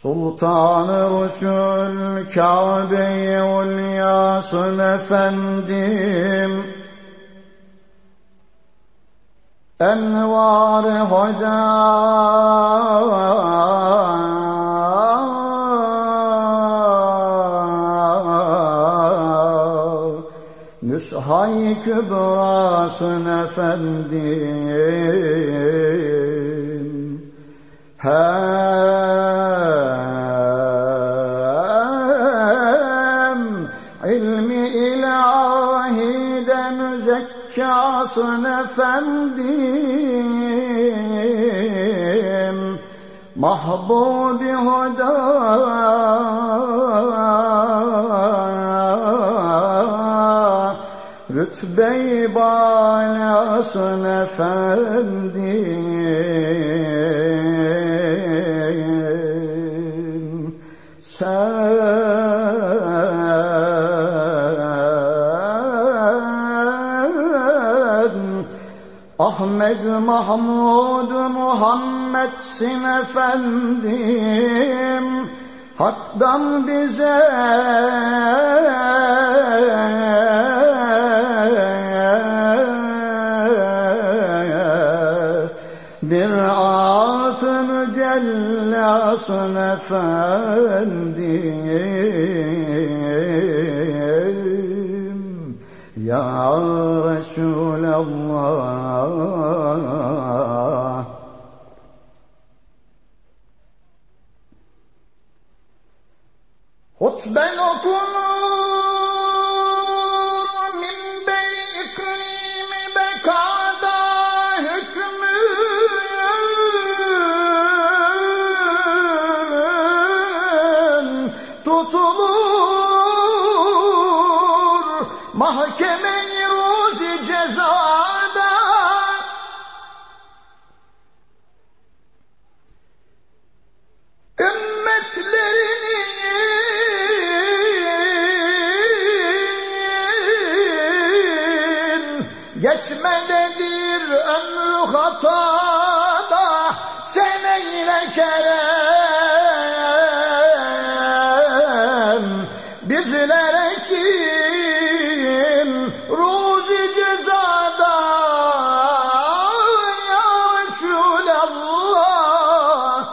Sultan-ı Resul Kabe-i Ulyasın efendim, envar-ı huda nüshâ-i kübrasın efendim, hem ilmi ilahiden müzekkâsın efendim, mahbub-i huda rütbe-i bâlasın efendim, sen Ahmed Mahmud Muhammed'sin efendim, hak'tan bize bir at-ı mücellasın efendim, ya Resulallah. Hutben okunur minber-i iklimi bekada, hükmün tutulur mahkeme-i ruzi cezada. Ümmetlerinin geçmededir ömrü hatada, sen eyle kerem bizlere kim ruzi cezada, ya Resulallah.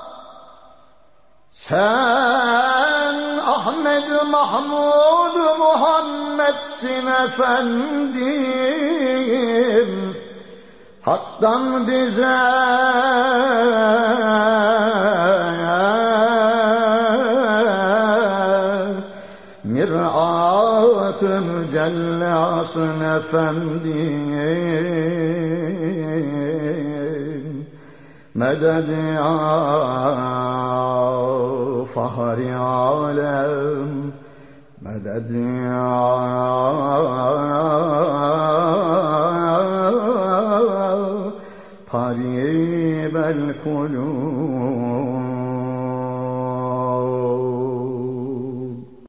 Sen Ahmed Mahmud Muhammed'sin efendim, hak'tan bize mirat-ı mücellasın efendim, meded ya fahri alem, meded ya tarib el kulub.